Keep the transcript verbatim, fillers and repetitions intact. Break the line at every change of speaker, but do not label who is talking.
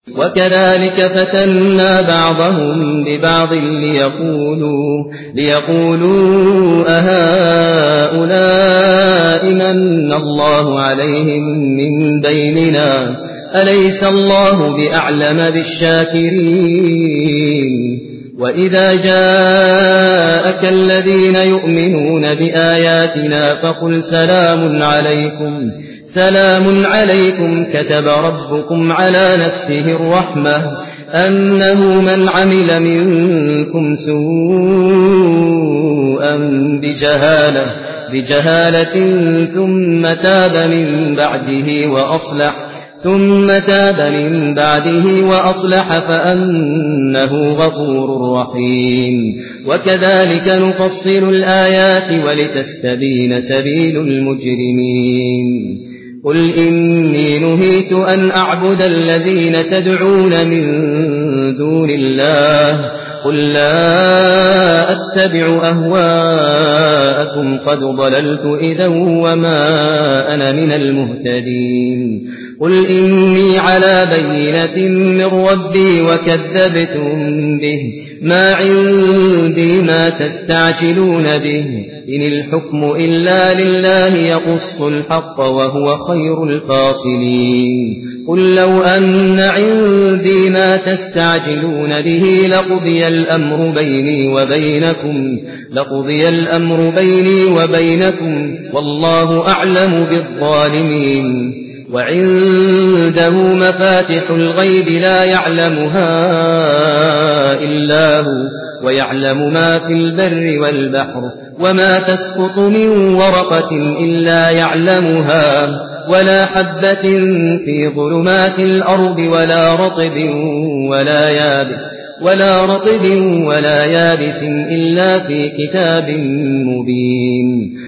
وكذلك فتنا بعضهم ببعض ليقولوا, ليقولوا أهؤلاء من الله عليهم من بيننا أليس الله بأعلم بالشاكرين. وإذا جاءك الذين يؤمنون بآياتنا فقل سلام عليكم سلام عليكم كتب ربكم على نفسه الرحمة أنه من عمل منكم سوءا بجهالة, بجهالة ثم تاب من بعده وأصلح ثم تاب من بعده وأصلح فأنه غفور رحيم. وكذلك نفصل الآيات ولتستبين سبيل المجرمين. قل إني نهيت أن أعبد الذين تدعون من دون الله قل لا أتبع أهواءكم قد ضللت إذا وما أنا من المهتدين. قل إني على بينة من ربي وكذبتم به ما عندي ما تستعجلون به إن الحكم إلا لله يقص الحق وهو خير الفاصلين. قل لو أن عندي ما تستعجلون به لقضي الأمر بيني وبينكم لقضي الأمر بيني وبينكم والله أعلم بالظالمين. وعنده مفاتح الغيب لا يعلمها إلا هو ويعلم ما في البر والبحر وما تسقط من ورقة إلا يعلمها ولا حبة في ظلمات الأرض ولا رطب ولا يابس ولا رطب ولا يابس إلا في كتاب مبين.